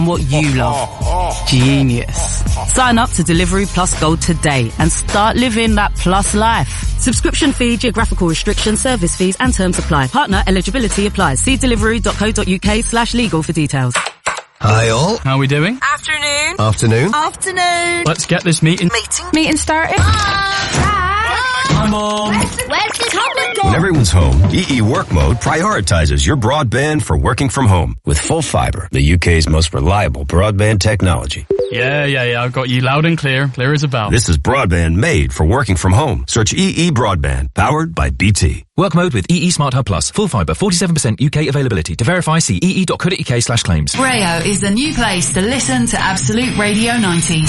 on what you love. Genius. Sign up to Delivery Plus Gold today and start living that Plus life. Subscription fee, geographical restrictions, service fees and terms apply. Partner eligibility applies. See delivery.co.uk/legal for details. Hi all. How are we doing? Afternoon. Afternoon. Afternoon. Let's get this meeting started. Come on. Where's the tablet gone? When everyone's home, EE Work Mode prioritizes your broadband for working from home with full fibre, the UK's most reliable broadband technology. Yeah. I've got you loud and clear as a bell. This is broadband made for working from home. Search EE Broadband, powered by BT. Work mode with EE Smart Hub Plus. Full fibre, 47% UK availability. To verify, see ee.co.uk/claims. Rayo is the new place to listen to Absolute Radio 90s.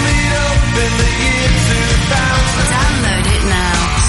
Download it now.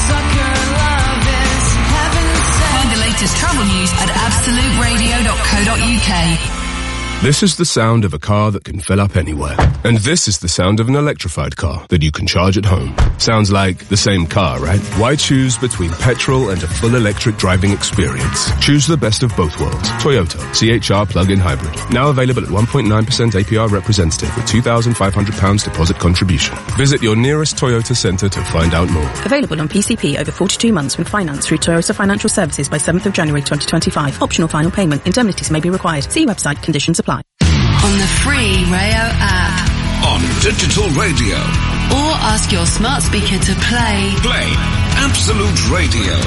Find the latest travel news at absoluteradio.co.uk. This is the sound of a car that can fill up anywhere. And this is the sound of an electrified car that you can charge at home. Sounds like the same car, right? Why choose between petrol and a full electric driving experience? Choose the best of both worlds. Toyota CHR plug-in hybrid. Now available at 1.9% APR representative with £2,500 deposit contribution. Visit your nearest Toyota centre to find out more. Available on PCP over 42 months with finance through Toyota Financial Services by 7th of January 2025. Optional final payment. Indemnities may be required. See website. Conditions apply. On the free Rayo app. On digital radio. Or ask your smart speaker to play Absolute Radio.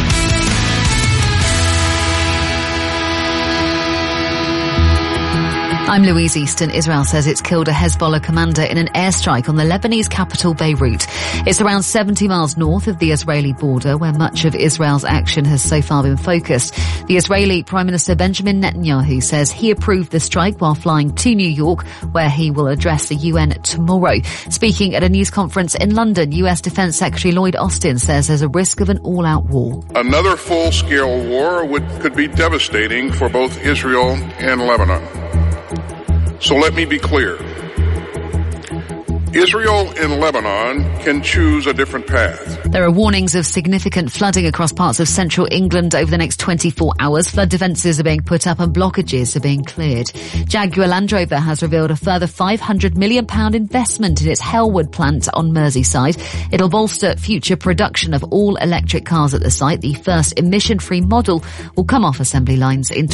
I'm Louise Easton. Israel says it's killed a Hezbollah commander in an airstrike on the Lebanese capital Beirut. It's around 70 miles north of the Israeli border, where much of Israel's action has so far been focused. The Israeli Prime Minister Benjamin Netanyahu says he approved the strike while flying to New York, where he will address the UN tomorrow. Speaking at a news conference in London, US Defense Secretary Lloyd Austin says there's a risk of an all-out war. Another full-scale war could be devastating for both Israel and Lebanon. So let me be clear. Israel and Lebanon can choose a different path. There are warnings of significant flooding across parts of central England over the next 24 hours. Flood defences are being put up and blockages are being cleared. Jaguar Land Rover has revealed a further £500 million investment in its Hellwood plant on Merseyside. It'll bolster future production of all electric cars at the site. The first emission-free model will come off assembly lines in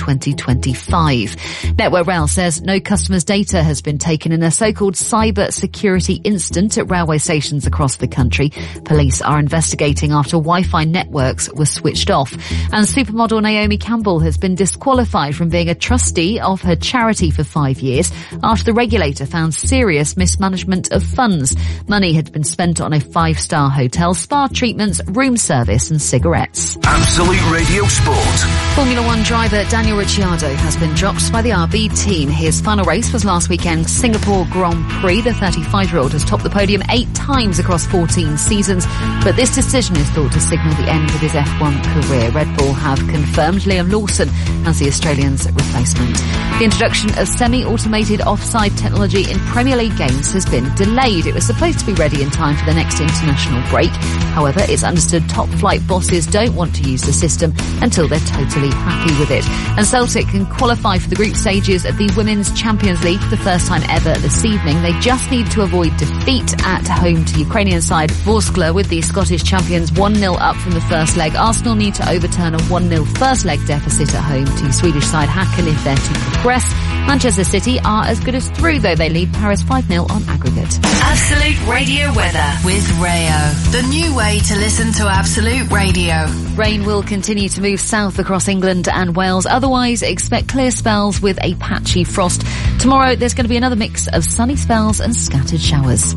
2025. Network Rail says no customer's data has been taken in a so-called cyber security incident at railway stations across the country. Police are investigating after Wi-Fi networks were switched off. And supermodel Naomi Campbell has been disqualified from being a trustee of her charity for 5 years after the regulator found serious mismanagement of funds. Money had been spent on a 5-star hotel, spa treatments, room service and cigarettes. Absolute Radio Sport. Formula One driver Daniel Ricciardo has been dropped by the RB team. His final race was last weekend's Singapore Grand Prix. The 35-year-old has topped the podium 8 times across 14 seasons, but this decision is thought to signal the end of his F1 career. Red Bull have confirmed Liam Lawson as the Australian's replacement. The introduction of semi-automated offside technology in Premier League games has been delayed. It was supposed to be ready in time for the next international break. However, it's understood top flight bosses don't want to use the system until they're totally happy with it. And Celtic can qualify for the group stages of the Women's Champions League for the first time ever this evening. They just need to avoid defeat at home to Ukrainian side Vorskla, with the Scottish champions 1-0 up from the first leg. Arsenal need to overturn a 1-0 first leg deficit at home to Swedish side Häcken if they're to progress. Manchester City are as good as through, though they lead Paris 5-0 on aggregate. Absolute Radio weather with Rayo, the new way to listen to Absolute Radio. Rain will continue to move south across England and Wales. Otherwise, expect clear spells with a patchy frost. Tomorrow, there's going to be another mix of sunny spells and scattered showers.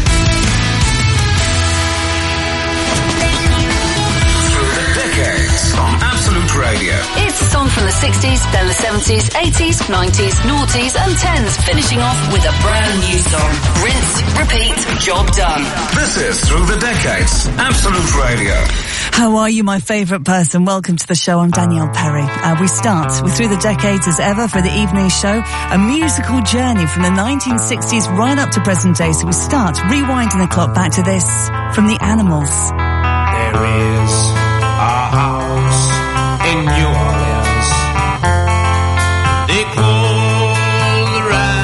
Radio. It's a song from the 60s, then the 70s, 80s, 90s, noughties and 10s, finishing off with a brand new song. Rinse, repeat, job done. This is Through the Decades, Absolute Radio. How are you, my favourite person? Welcome to the show. I'm Danielle Perry. We start with Through the Decades as ever for the evening show, a musical journey from the 1960s right up to present day. So we start rewinding the clock back to this from the Animals. There is a house in New Orleans they call the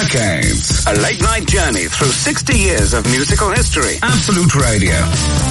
decades. A late-night journey through 60 years of musical history. Absolute Radio.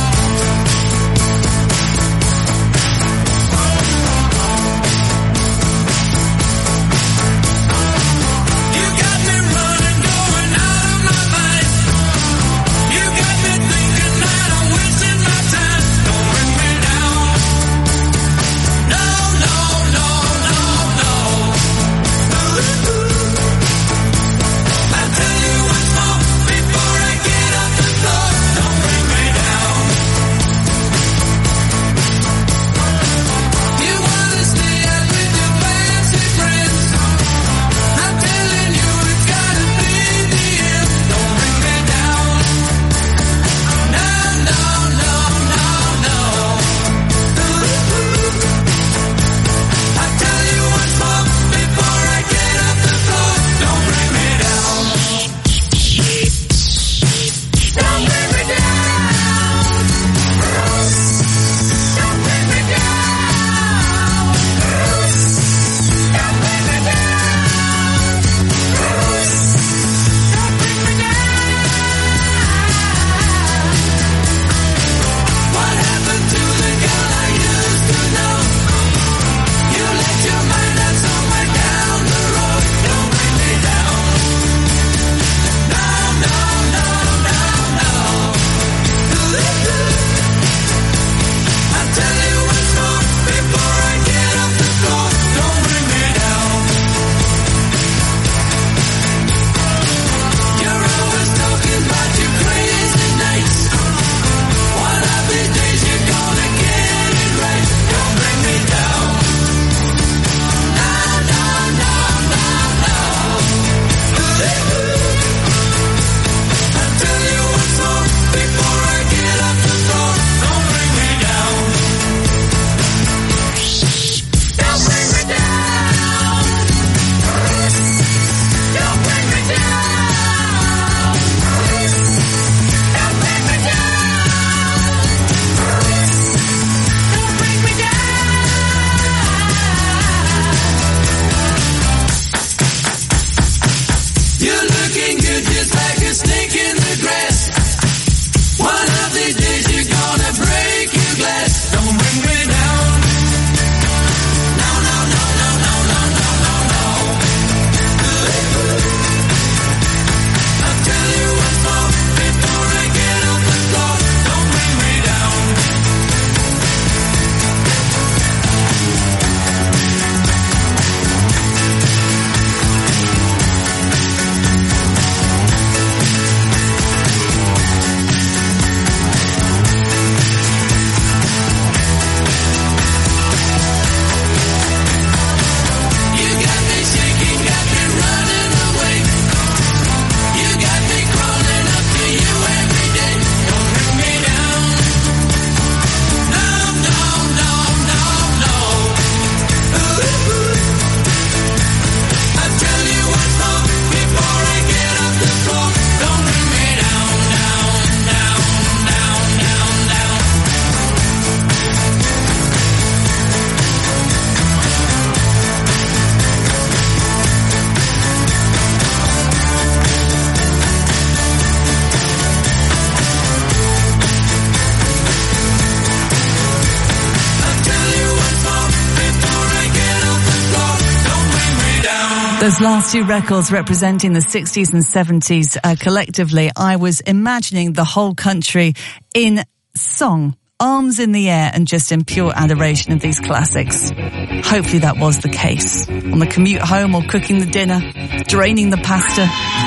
Those last two records representing the 60s and 70s collectively, I was imagining the whole country in song, arms in the air and just in pure adoration of these classics. Hopefully that was the case. On the commute home or cooking the dinner, draining the pasta,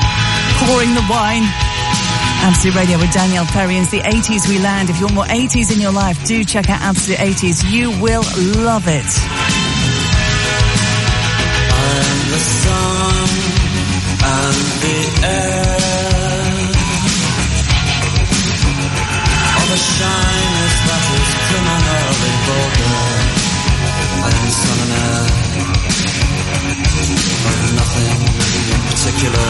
pouring the wine. Absolute Radio with Danielle Perry. It's the 80s we land. If you want more 80s in your life, do check out Absolute 80s. You will love it. I'm the sun and the air of a shyness that is criminally vulgar. I'm sun and air of nothing in particular.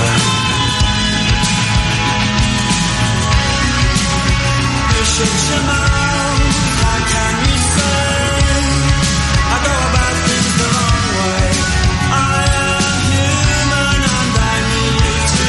You shut your mouth, how can you say I go about things the wrong way? I am human and I need to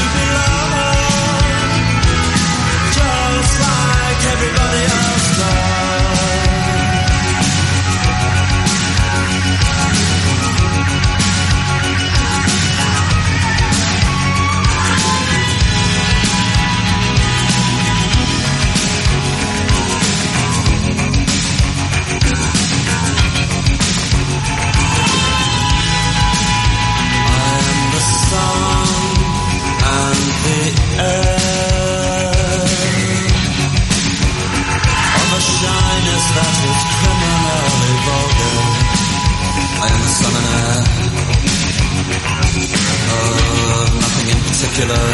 sun and air. Oh, nothing in particular.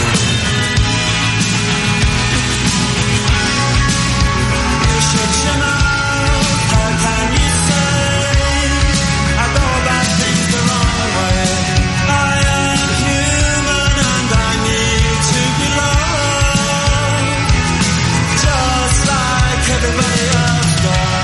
You should know. How can you say I go about things the wrong way? I am human and I need to be loved, just like everybody else does.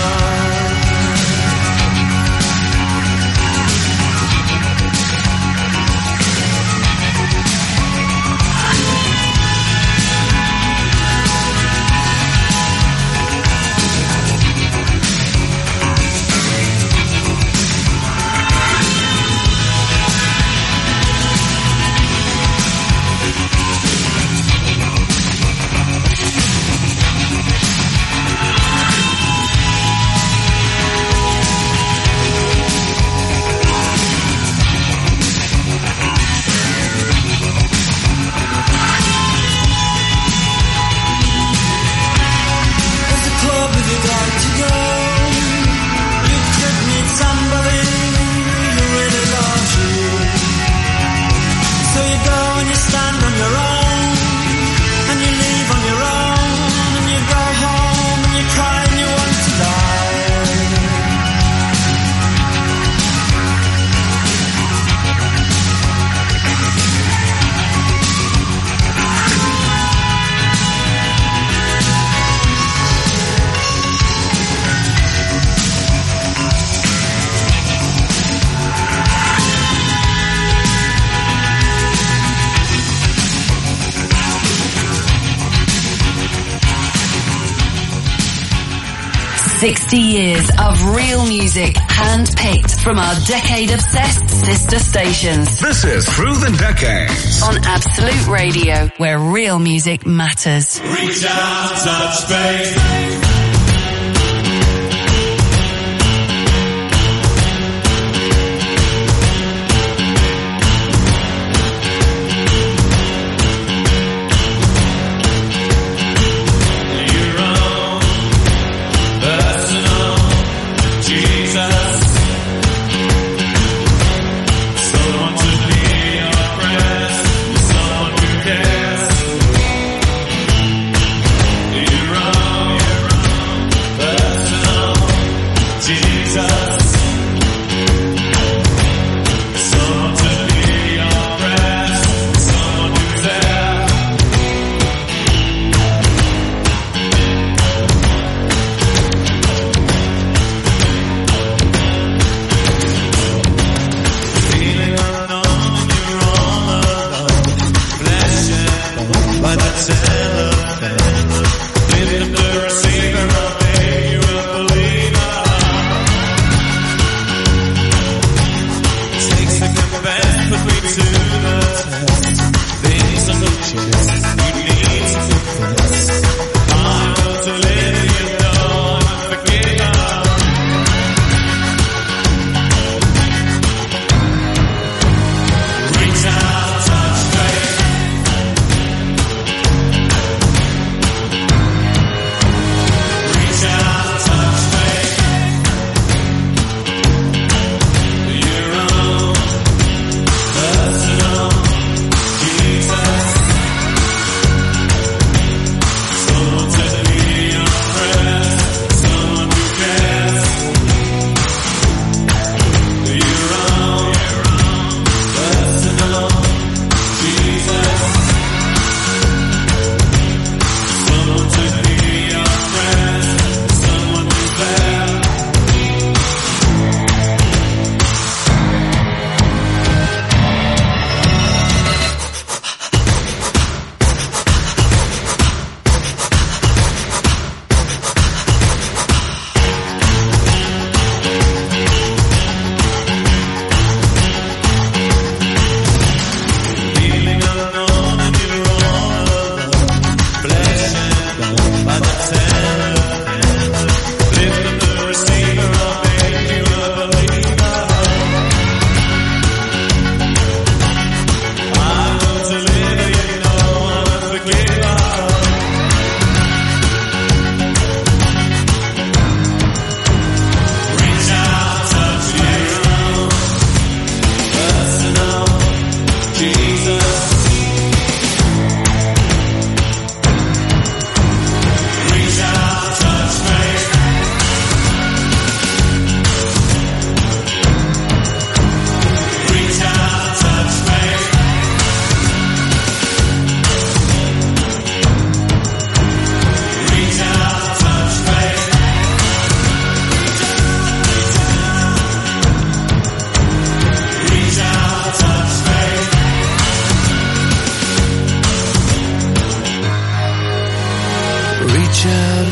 Years of real music, hand-picked from our decade-obsessed sister stations. This is Through the Decades on Absolute Radio, where real music matters. Reach out, touch space.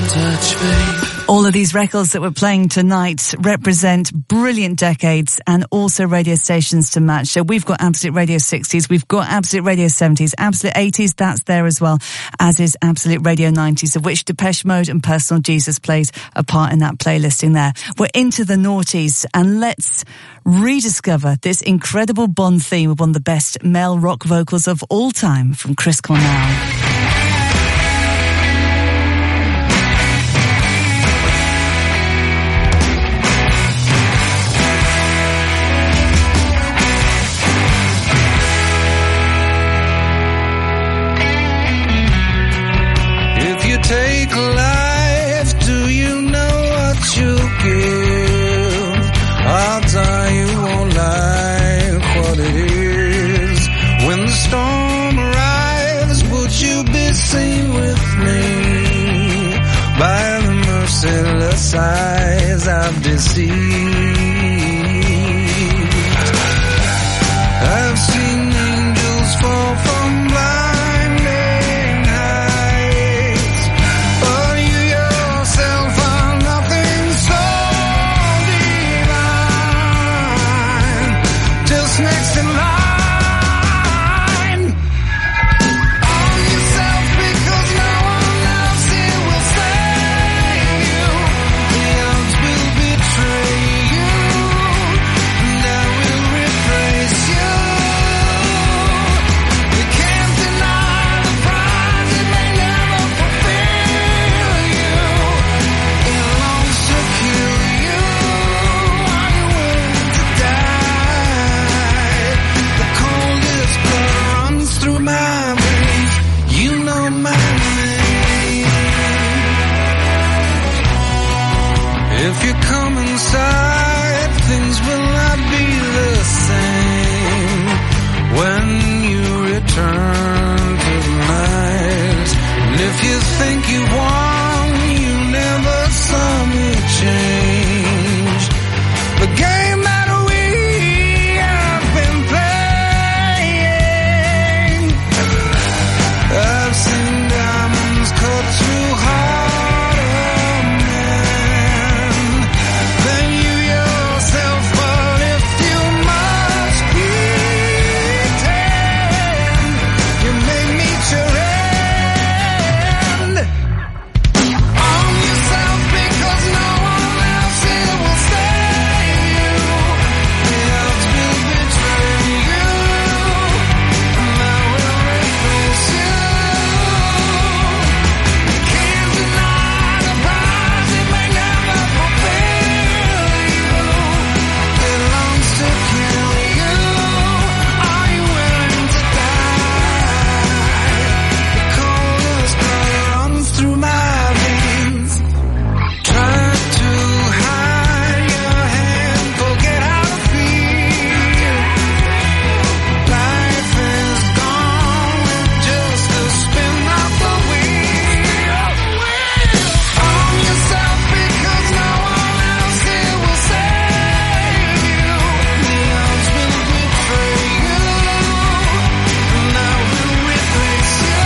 touch, babe. All of these records that we're playing tonight represent brilliant decades and also radio stations to match. So we've got Absolute Radio 60s, we've got Absolute Radio 70s, Absolute 80s, that's there as well, as is Absolute Radio 90s, of which Depeche Mode and Personal Jesus plays a part in that playlisting there. We're into the noughties, and let's rediscover this incredible Bond theme with one of the best male rock vocals of all time from Chris Cornell. Take life, do you know what you'll give? Odds are you won't like what it is. When the storm arrives, would you be seen with me? By the merciless eyes I've deceived. I've seen angels fall from blinding heights, but you yourself are nothing so divine. Just next in line. Own yourself, because no one else here will save you. The odds will betray you, and I will replace you. You can't deny the prize, it may never fulfill you. It longs to kill you. Are you willing to die? The coldest blood runs through my veins. You know my name. If you come inside, things will not be the same. When you return to the night, and if you think you won, you never saw me change. The game that we have been playing. I've seen diamonds cut through heart of man than you yourself. But if you must pretend, you may meet your end. Own yourself, because no one else here will save you. The odds will betray you, and I will replace you. You can't deny the prize, it may never fulfill you. It longs to kill you. Are you willing to die? The coldest blood runs through my veins. Try to hide your hand, forget how to feel. Life is gone with just a spin of the wheel. Own yourself, because no one else here will save you. The odds will betray you, and I will replace you.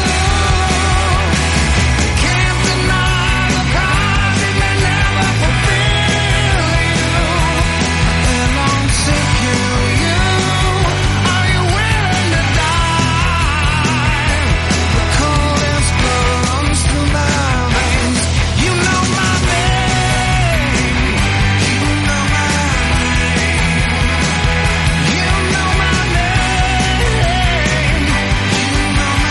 You can't deny the prize, it may never fulfill you. It longs to kill you. Are you willing to die? The coldest blood runs through my veins. You know my name. You know my name. You know my name. You know my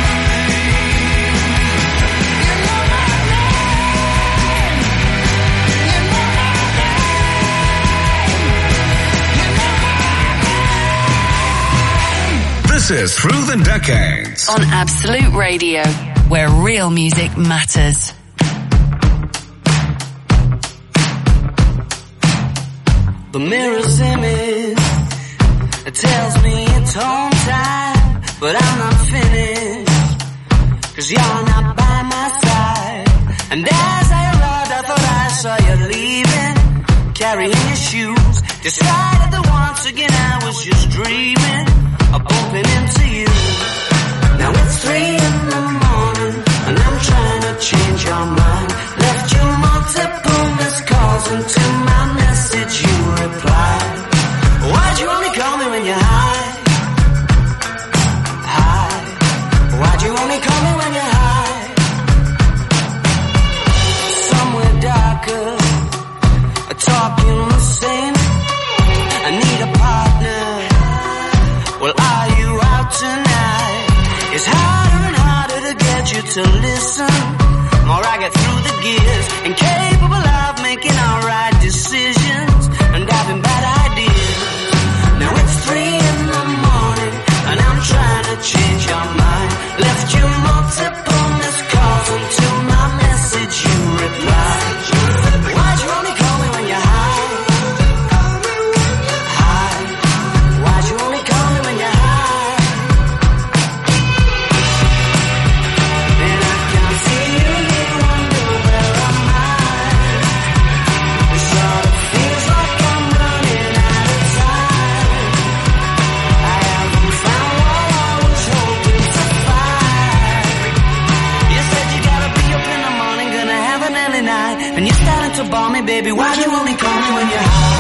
This is Through the Decades. On Absolute Radio, where real music matters. The mirror's image, it tells me it's home time, but I'm not finished, 'cause you're not by my side. And as I arrived, I thought I saw you leaving, carrying your shoes. Decided that once again I was just dreaming of bumping into you. Now it's 3 in the morning, and I'm I'm trying to change your mind. Left you multiple missed calls, and to my message you replied. Why'd you only call me when you're high? High. Why'd you only call me when you're high? Somewhere darker, talking the same. I need a partner. Well, are you out tonight? It's harder and harder to get you to listen. More I get through the gears, incapable of making all right decisions and having bad ideas. Now it's 3 in the morning and I'm trying to change your mind. Left you multiple missed calls, and to my message you replied. Why'd you only call me when you're high? High. Why'd you only call me when you're high? And I can see you here, wonder where am I? It sort of feels like I'm running out of time. I haven't found what I was hoping to find. You said you gotta be up in the morning, gonna have an early night, and you're starting to bore me, baby. Why'd you only call me when you're high?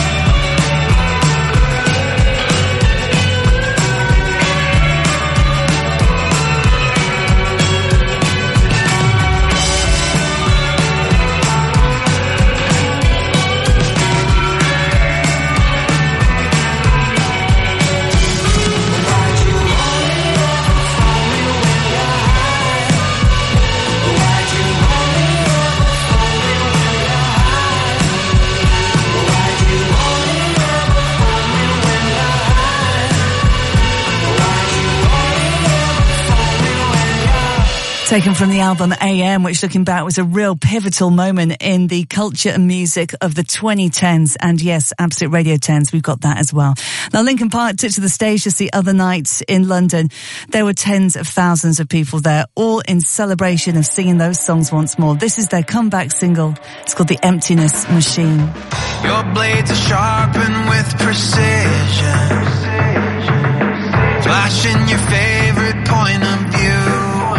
Taken from the album AM, which looking back was a real pivotal moment in the culture and music of the 2010s. And yes, Absolute Radio 10s, we've got that as well. Now, Linkin Park took to the stage just the other night in London. There were tens of thousands of people there, all in celebration of singing those songs once more. This is their comeback single. It's called The Emptiness Machine. Your blades are sharpened with precision, flashing your favorite point of view.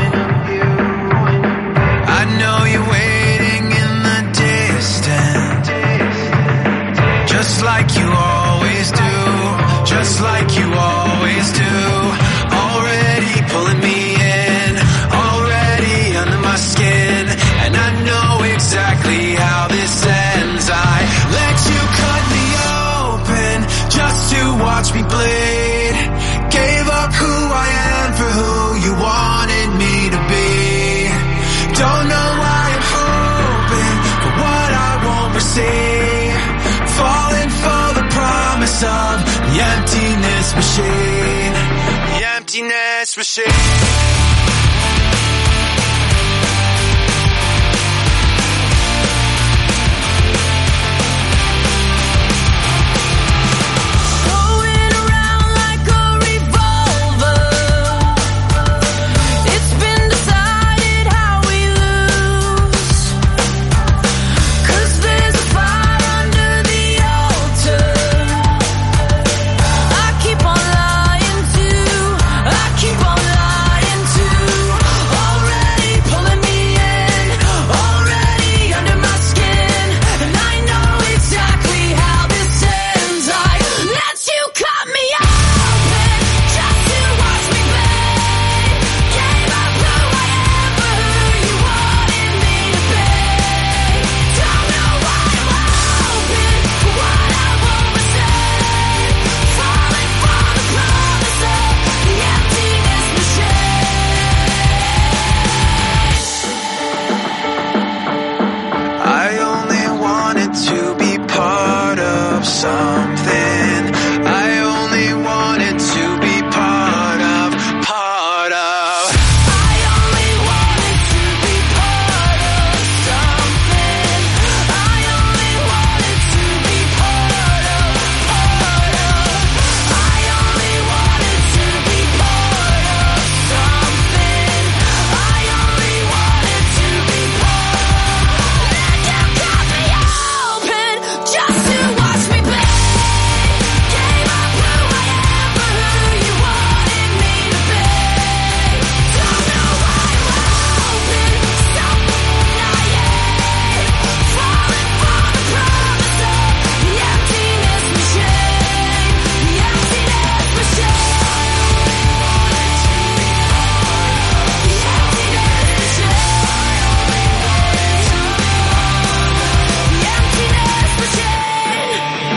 I know you're waiting in the distance, just like you always do, just like you always do. Already pulling me in, already under my skin, and I know exactly how this ends. I let you cut me open just to watch me bleed. Gave up who I am for who you wanted me to be. Don't know why I'm hoping for what I won't receive. Falling for the promise of the emptiness machine. The emptiness machine. I keep on lying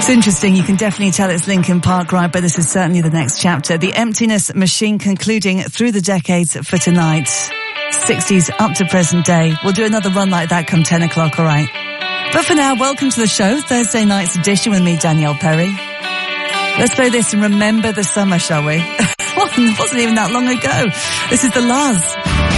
It's interesting, you can definitely tell it's Linkin Park, right? But this is certainly the next chapter. The Emptiness Machine concluding through the decades for tonight. 60s up to present day. We'll do another run like that come 10 o'clock, alright? But for now, welcome to the show, Thursday night's edition with me, Danielle Perry. Let's play this and remember the summer, shall we? It wasn't even that long ago. This is the Lars.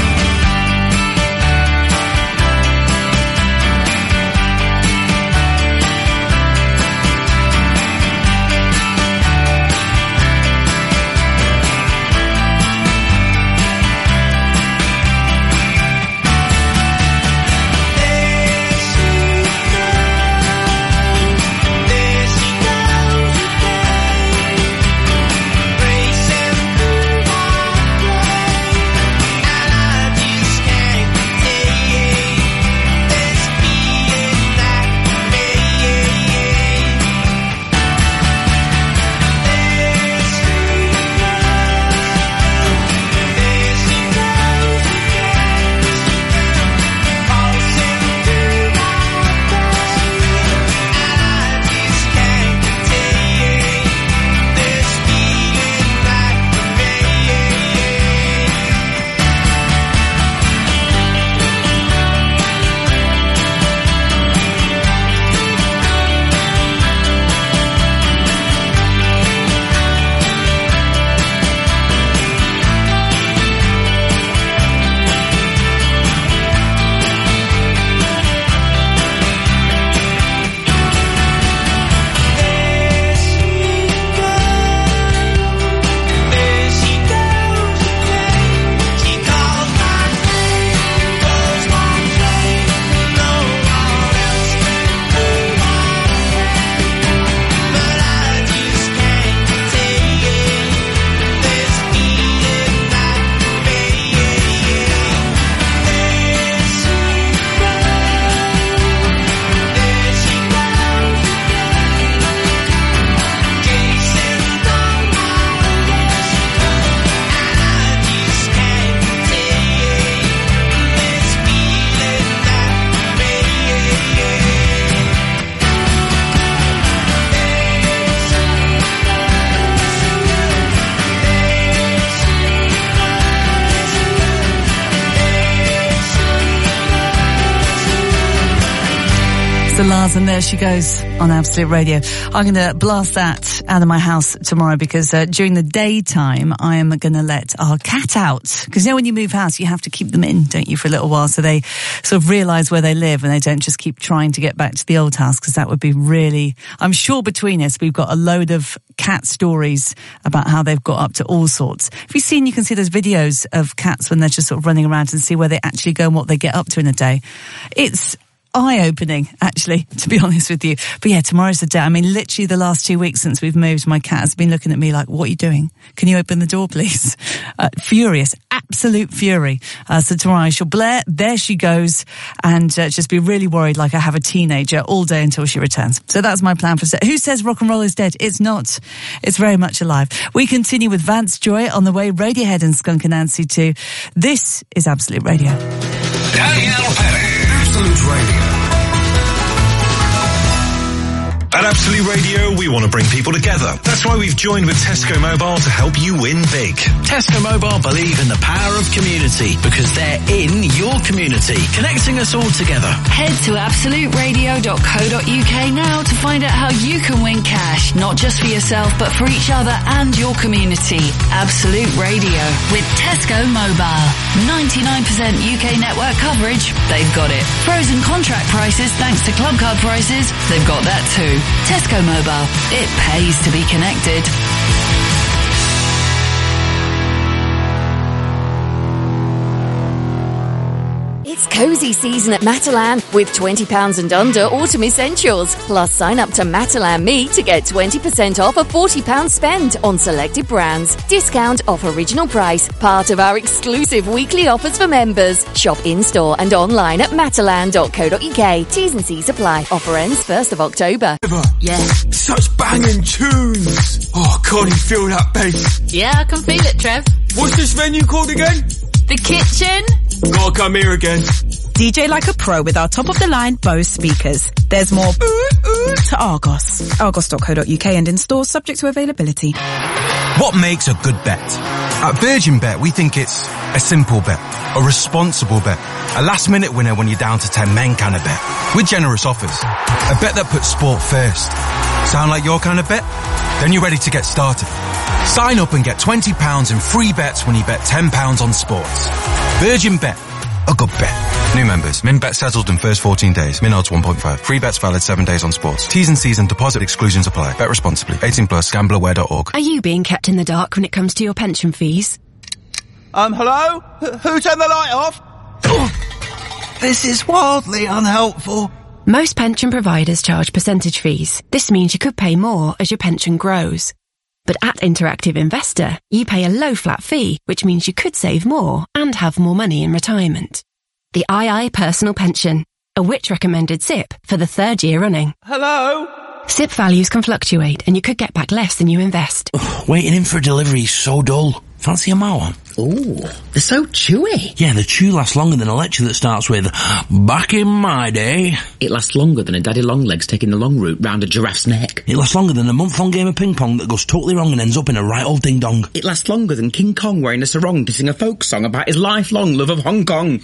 Lars, and there she goes on Absolute Radio. I'm going to blast that out of my house tomorrow because during the daytime I am going to let our cat out. Because you know when you move house you have to keep them in, don't you, for a little while so they sort of realise where they live and they don't just keep trying to get back to the old house, because that would be really... I'm sure between us we've got a load of cat stories about how they've got up to all sorts. Have you seen, you can see those videos of cats when they're just sort of running around and see where they actually go and what they get up to in a day. It's eye-opening, actually, to be honest with you. But yeah, tomorrow's the day. I mean, literally the last 2 weeks since we've moved, my cat has been looking at me like, what are you doing? Can you open the door, please? Furious, absolute fury. So tomorrow I shall blare, there she goes, and just be really worried like I have a teenager all day until she returns. So that's my plan for today. Who says rock and roll is dead? It's not. It's very much alive. We continue with Vance Joy on the way, Radiohead and Skunk Anansie too. This is Absolute Radio. Danielle Perry, Absolute Radio. At Absolute Radio, we want to bring people together. That's why we've joined with Tesco Mobile to help you win big. Tesco Mobile believe in the power of community because they're in your community, connecting us all together. Head to absoluteradio.co.uk now to find out how you can win cash, not just for yourself, but for each other and your community. Absolute Radio with Tesco Mobile. 99% UK network coverage, they've got it. Frozen contract prices thanks to Club Card prices, they've got that too. Tesco Mobile. It pays to be connected. It's cosy season at Matalan with £20 and under autumn essentials. Plus sign up to Matalan Me to get 20% off a £40 spend on selected brands. Discount off original price. Part of our exclusive weekly offers for members. Shop in-store and online at matalan.co.uk. T's and C's apply. Offer ends 1st of October. Yeah. Such banging tunes. Oh, can't you feel that bass? Yeah, I can feel it, Trev. What's this venue called again? The Kitchen. Gotta come here again. DJ like a pro with our top-of-the-line Bose speakers. There's more to Argos. Argos.co.uk and in stores subject to availability. What makes a good bet? At Virgin Bet, we think it's a simple bet, a responsible bet, a last-minute winner when you're down to 10 men kind of bet, with generous offers. A bet that puts sport first. Sound like your kind of bet? Then you're ready to get started. Sign up and get £20 in free bets when you bet £10 on sports. Virgin Bet. A good bet. New members. Min bet settled in first 14 days. Min odds 1.5. Free bets valid 7 days on sports. T's and C's and deposit exclusions apply. Bet responsibly. 18 plus. Gambleaware.org. Are you being kept in the dark when it comes to your pension fees? Hello? Who turned the light off? This is wildly unhelpful. Most pension providers charge percentage fees. This means you could pay more as your pension grows. But at Interactive Investor, you pay a low flat fee, which means you could save more and have more money in retirement. The II Personal Pension, a Which recommended SIP for the 3rd year running. Hello? SIP values can fluctuate and you could get back less than you invest. Waiting in for a delivery is so dull. Fancy a Mauer? Ooh, they're so chewy. Yeah, the chew lasts longer than a lecture that starts with, back in my day. It lasts longer than a daddy longlegs taking the long route round a giraffe's neck. It lasts longer than a month-long game of ping-pong that goes totally wrong and ends up in a right old ding-dong. It lasts longer than King Kong wearing a sarong to sing a folk song about his lifelong love of Hong Kong.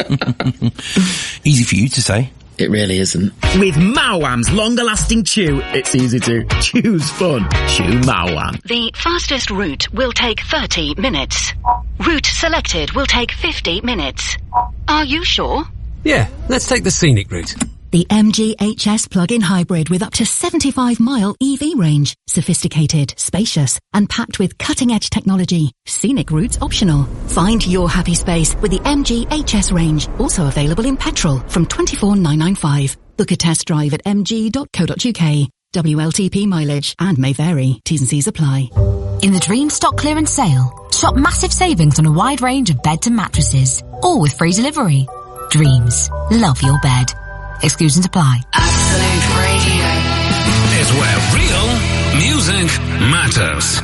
Easy for you to say. It really isn't. With Mauam's longer-lasting chew, it's easy to choose fun. Chew Mauam. The fastest route will take 30 minutes. Route selected will take 50 minutes. Are you sure? Yeah, let's take the scenic route. The MG HS plug-in hybrid with up to 75-mile EV range. Sophisticated, spacious, and packed with cutting-edge technology. Scenic routes optional. Find your happy space with the MG HS range. Also available in petrol from $24,995. Book a test drive at mg.co.uk. WLTP mileage and may vary. T's and C's apply. In the Dream Stock Clearance Sale, shop massive savings on a wide range of beds and mattresses, all with free delivery. Dreams. Love your bed. Exclusions apply. Absolute Radio is where real music matters.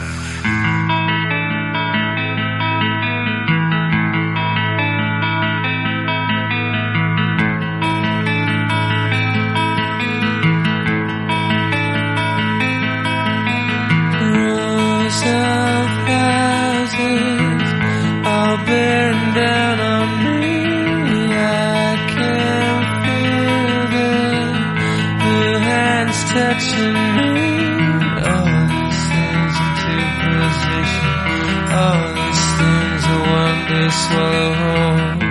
Rows of houses all bearing down on me. I can feel the hands touching me. All these things into position. All these things I want to swallow whole.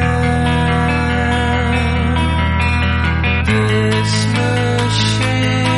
This machine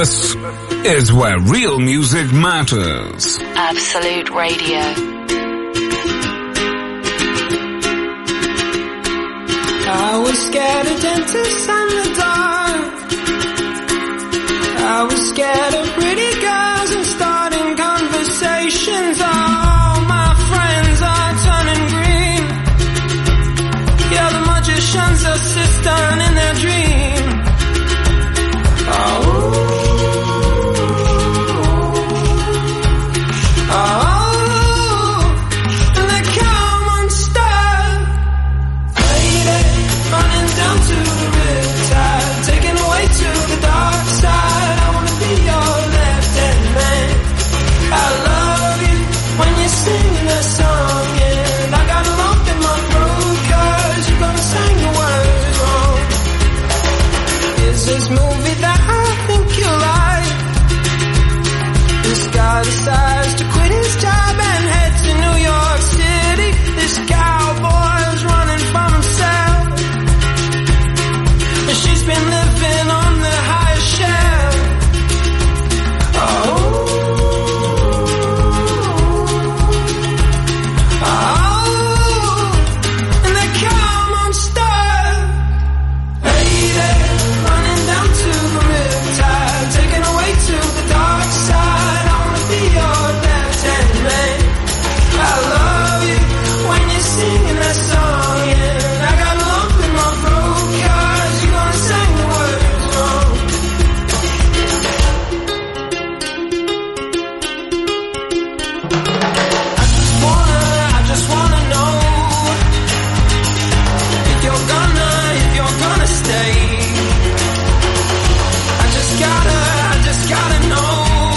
This is where real music matters. Absolute Radio. I was scared of dentists and the dark. I was scared of pretty girls and starting conversations. All my friends are turning green. Yeah, the magician's assistant in their dream. And they come unstuck. Lady, running down to the riptide, taken away to the dark side. I wanna be your left-hand man. I love you when you're singing that song, and I got a lump in my throat 'cause you're gonna sing the words wrong. Is this movie that I think you like? This guy decides to quit his job and head to New York City. This cowboy's running from himself, and she's been living on the highest shelf. And they come unstuck. Lady, running down to the riptide, taken away to the dark side. I wanna be your left-hand man. I love you when you're singing that song, and I got a lump in my throat 'cause you're gonna sing the words wrong. I just wanna know if you're gonna stay. I just gotta know.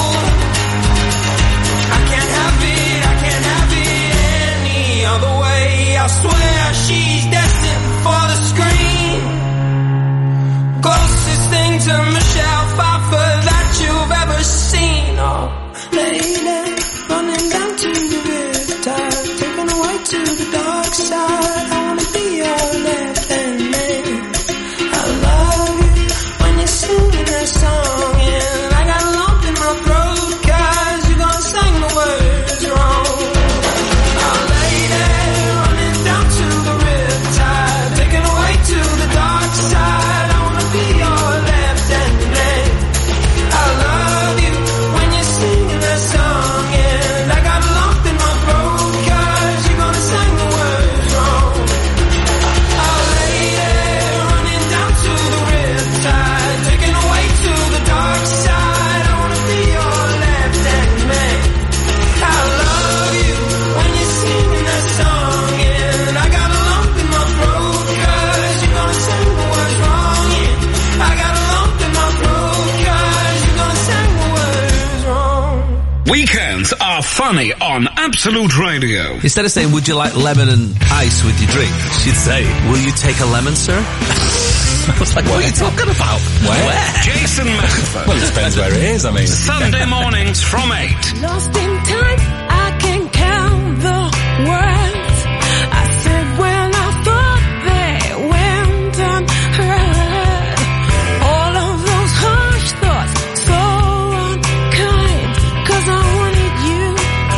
I can't have it any other way. I swear she's destined for the screen. Closest thing to Michelle Pfeiffer that you've ever seen. Oh, lady, running down to the riptide, taken away to the dark side. I wanna be your left-hand man. I love you when you're singing that song, and I got a lump in my throat 'cause you're gonna sing the words wrong. Oh, lady, running down to the riptide, taken away to the dark side. I wanna be your left-hand man. I love you when you're singing that song, and I got a lump in my throat 'cause you're gonna sing the words wrong. Oh, lady, running down to the riptide, taken away to the dark side. I wanna be your left-hand man. I love you when you're singing that song, and I got a lump in my throat 'cause you're gonna sing the words wrong. Yeah, I got a lump in my throat 'cause you're gonna sing the words wrong. Weekends are funny on Absolute Radio. Instead of saying, would you like lemon and ice with your drink, she'd say, will you take a lemon, sir? I was like, what are you talking about? Where? Jason Manford. Well, it depends where it is, I mean. Sunday mornings from 8. Lost in time, I can count the words I said when I thought they went unheard. All of those harsh thoughts, so unkind, 'cause I wanted you.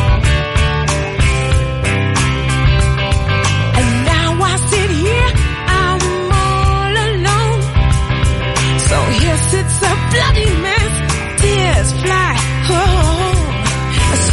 And now I sit here, I'm all alone. So here sits a bloody mess, tears fly. Oh,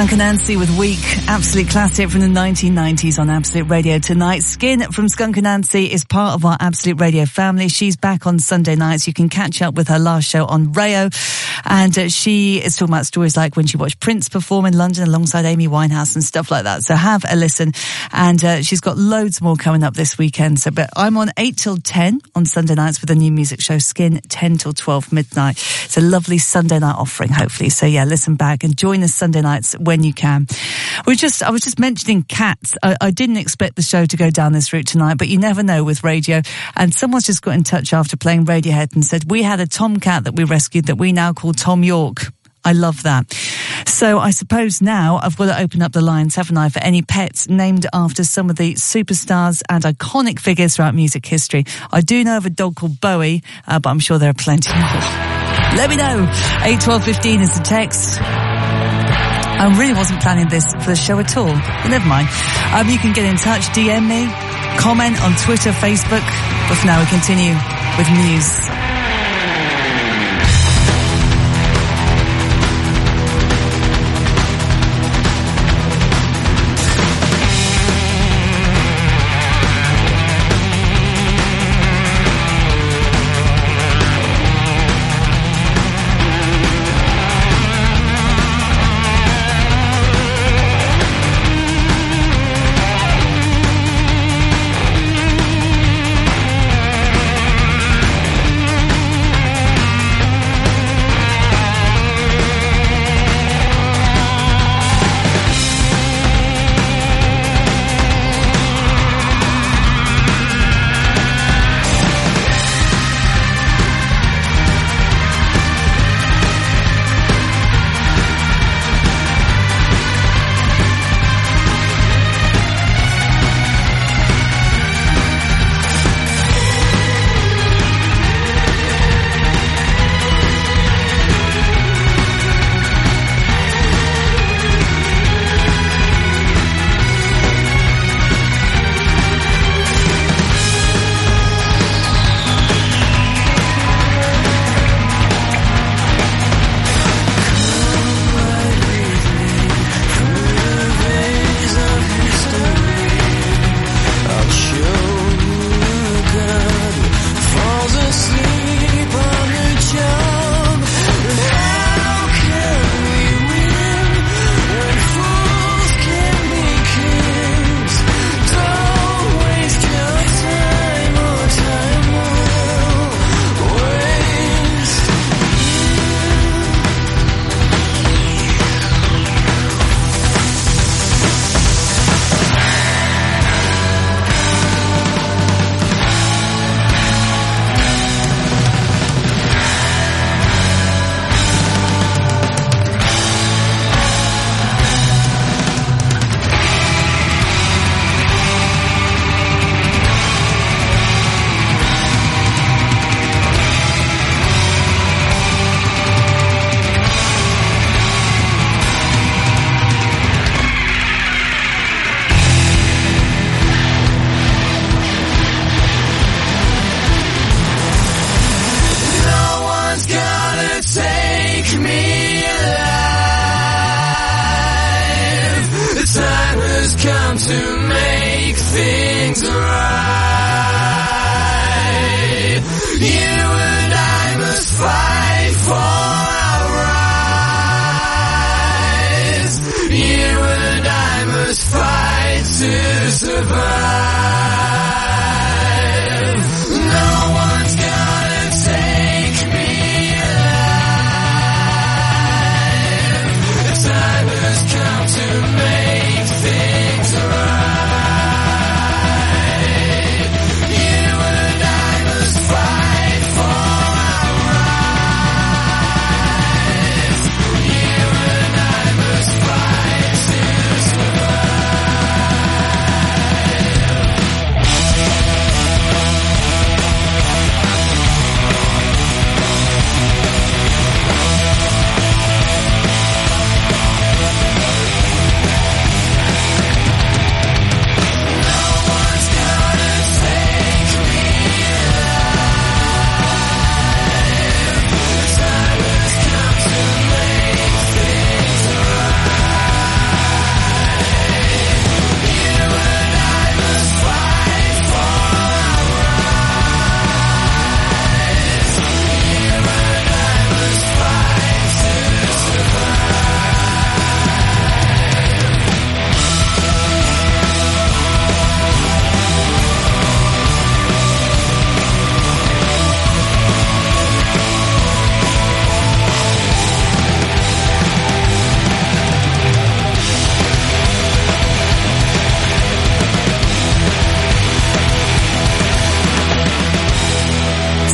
Skunk Anansie with Weak, absolute classic from the 1990s on Absolute Radio tonight. Skin from Skunk Anansie is part of our Absolute Radio family. She's back on Sunday nights. You can catch up with her last show on Rayo. And she is talking about stories like when she watched Prince perform in London alongside Amy Winehouse and stuff like that. So have a listen. And she's got loads more coming up this weekend. So, but I'm on 8 till 10 on Sunday nights with a new music show, Skin, 10 till 12 midnight. It's a lovely Sunday night offering, hopefully. So yeah, listen back and join us Sunday nights when you can. I was just mentioning cats. I didn't expect the show to go down this route tonight, but you never know with radio. And someone's just got in touch after playing Radiohead and said, we had a tomcat that we rescued that we now call Tom York. I love that. So I suppose now I've got to open up the lines, haven't I, for any pets named after some of the superstars and iconic figures throughout music history. I do know of a dog called Bowie, but I'm sure there are plenty more. Let me know. 81215 is the text. I really wasn't planning this for the show at all, but never mind. You can get in touch, DM me, comment on Twitter, Facebook. But for now, we continue with Muse.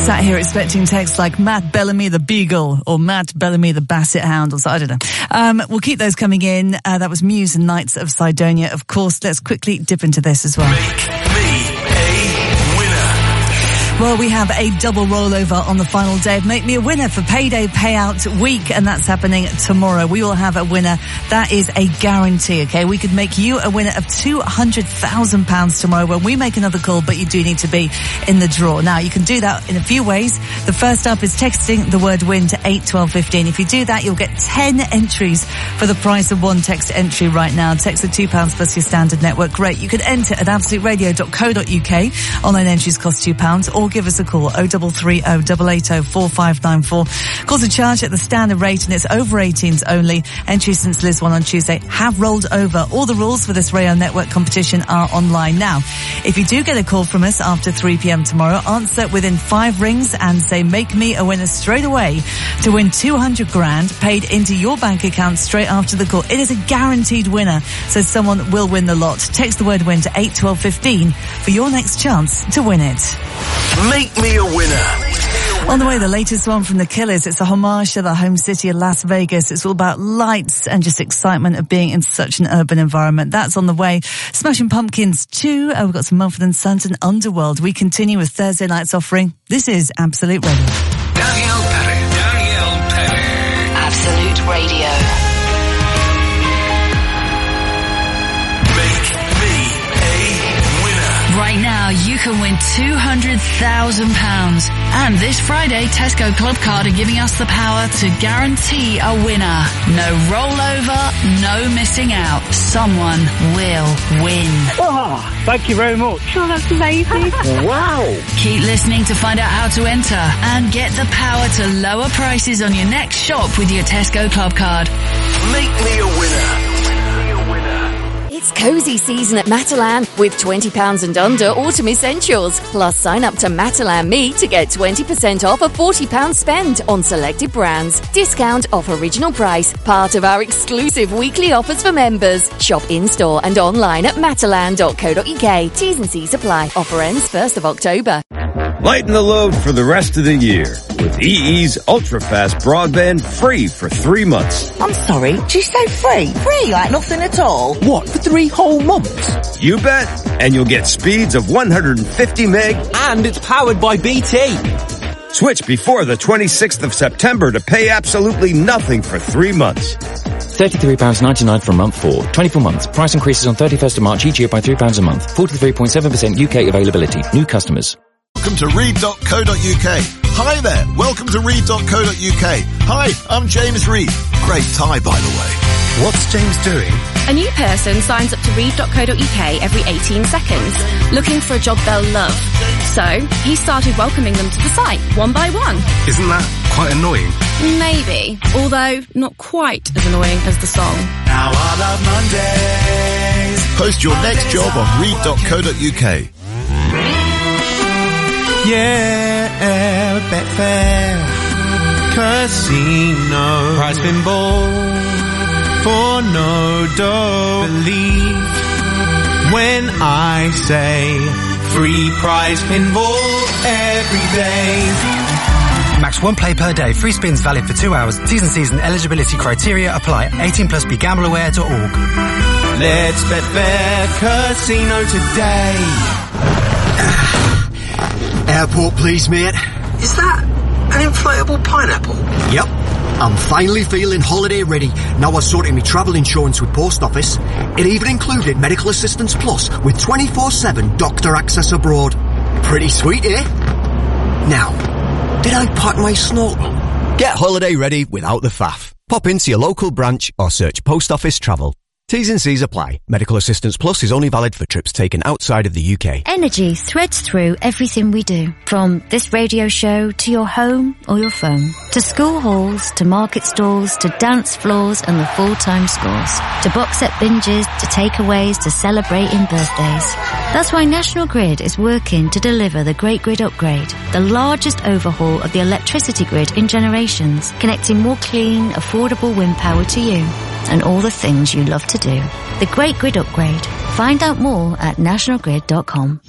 Sat here expecting texts like Matt Bellamy the Beagle or Matt Bellamy the Basset Hound or so, I don't know. We'll keep those coming in. That was Muse and Knights of Sidonia. Of course, let's quickly dip into this as well. Well, we have a double rollover on the final day of Make Me a Winner for Payday Payout Week, and that's happening tomorrow. We will have a winner. That is a guarantee, okay? We could make you a winner of £200,000 tomorrow when we make another call, but you do need to be in the draw. Now, you can do that in a few ways. The first up is texting the word win to 81215. If you do that, you'll get 10 entries for the price of one text entry right now. Text the £2 plus your standard network rate. You can enter at absoluteradio.co.uk. Online entries cost £2, or give us a call 0330 880 4594. Calls are charged at the standard rate and it's over 18s only. Entries since Liz won on Tuesday have rolled over. All the rules for this Radio Network competition are online now. If you do get a call from us after 3 p.m. tomorrow, answer within 5 rings and say make me a winner straight away to win 200 grand paid into your bank account straight after the call. It is a guaranteed winner, so someone will win the lot. Text the word win to 81215 for your next chance to win it. Make me a winner. On the way, the latest one from The Killers. It's a homage to the home city of Las Vegas. It's all about lights and just excitement of being in such an urban environment. That's on the way. Smashing Pumpkins 2. We've got some Mumford & Sons and Underworld. We continue with Thursday night's offering. This is Absolute Radio. Danielle Perry. Absolute Radio. Right now, you can win £200,000. And this Friday, Tesco Club Card are giving us the power to guarantee a winner. No rollover, no missing out. Someone will win. Oh, thank you very much. Oh, that's amazing. Wow. Keep listening to find out how to enter and get the power to lower prices on your next shop with your Tesco Club Card. Make me a winner. It's cosy season at Matalan with £20 and under autumn essentials. Plus sign up to Matalan Me to get 20% off a £40 spend on selected brands. Discount off original price. Part of our exclusive weekly offers for members. Shop in-store and online at matalan.co.uk. T's and C's apply. Offer ends 1st of October. Lighten the load for the rest of the year with EE's ultra-fast broadband free for 3 months. I'm sorry, did you say free? Free, like nothing at all? What, for 3 whole months? You bet, and you'll get speeds of 150 meg. And it's powered by BT. Switch before the 26th of September to pay absolutely nothing for 3 months. £33.99 for a month for 24 months. Price increases on 31st of March each year by £3 a month. 43.7% UK availability. New customers. Welcome to read.co.uk. Hi there, welcome to read.co.uk. Hi, I'm James Reed. Great tie, by the way. What's James doing? A new person signs up to read.co.uk every 18 seconds, looking for a job they'll love. So, he started welcoming them to the site, one by one. Isn't that quite annoying? Maybe, although not quite as annoying as the song. Now I love Mondays. Post your next job on read.co.uk. Yeah, Betfair Casino Prize pinball for no dough. Believe when I say free prize pinball every day. Max 1 play per day. Free spins valid for 2 hours. T's and C's and eligibility criteria apply. 18 plus begambleaware.org. Let's Betfair Casino today. Airport, please, mate. Is that an inflatable pineapple? Yep. I'm finally feeling holiday ready. Now I've sorted my travel insurance with Post Office. It even included Medical Assistance Plus with 24/7 doctor access abroad. Pretty sweet, eh? Now, did I pack my snorkel? Get holiday ready without the faff. Pop into your local branch or search Post Office Travel. T's and C's apply. Medical Assistance Plus is only valid for trips taken outside of the UK. Energy threads through everything we do. From this radio show to your home or your phone. To school halls, to market stalls, to dance floors and the full-time scores. To box set binges, to takeaways, to celebrating birthdays. That's why National Grid is working to deliver the Great Grid Upgrade. The largest overhaul of the electricity grid in generations. Connecting more clean, affordable wind power to you. And all the things you love to do. The Great Grid Upgrade. Find out more at nationalgrid.com.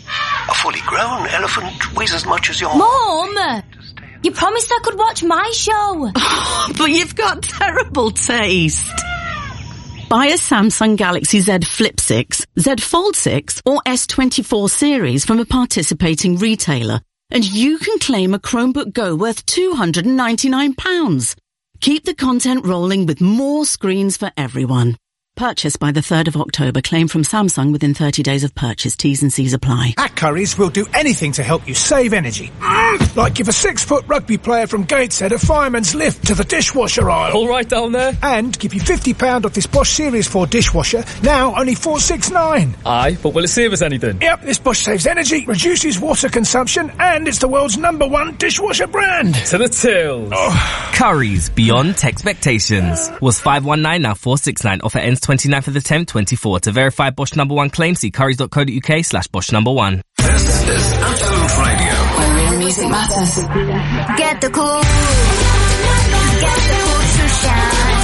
A fully grown elephant weighs as much as your... Mom! You promised I could watch my show. But you've got terrible taste. Buy a Samsung Galaxy Z Flip 6, Z Fold 6 or S24 series from a participating retailer and you can claim a Chromebook Go worth £299. Keep the content rolling with more screens for everyone. Purchase by the 3rd of October. Claim from Samsung within 30 days of purchase. T's and C's apply. At Currys, we'll do anything to help you save energy. Like give a 6-foot rugby player from Gateshead a fireman's lift to the dishwasher aisle. All right down there. And give you £50 off this Bosch Series 4 dishwasher, now only $469. Aye, but will it save us anything? Yep, this Bosch saves energy, reduces water consumption, and it's the world's #1 dishwasher brand. To the tills. Oh. Currys, beyond expectations. Was 519, now 469. Offer ends 29th of the 10th, 24. To verify Bosch #1 claim, see currys.co.uk/Bosch #1. This is Absolute Radio. Where real music matters. Get the cool to shine.